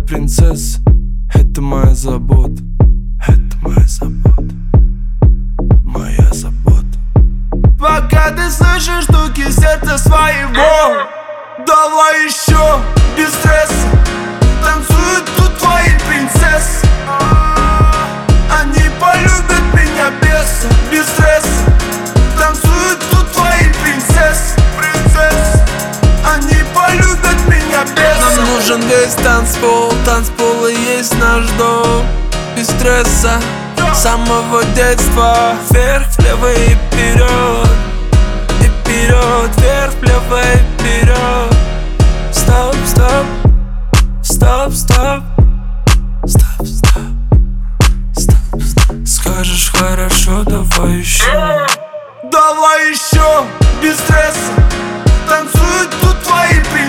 принцесса, это моя забота. Это моя забота, моя забота. Пока ты слышишь стуки сердца своего, давай еще без стресса. Танцуют тут твои принцессы, они полюбят меня без стресса. Танцуют тут твои принцессы, они полюбят меня без стресса. Нам нужен весь танцпол, танцпол и есть наш дом. Без стресса, с самого детства. Вверх, влево и вперед, вверх, влево и вперед. Стоп, стоп, стоп, стоп, стоп, стоп, стоп, стоп. Скажешь хорошо, давай еще. Давай еще, без стресса. Танцуют тут твои принцессы,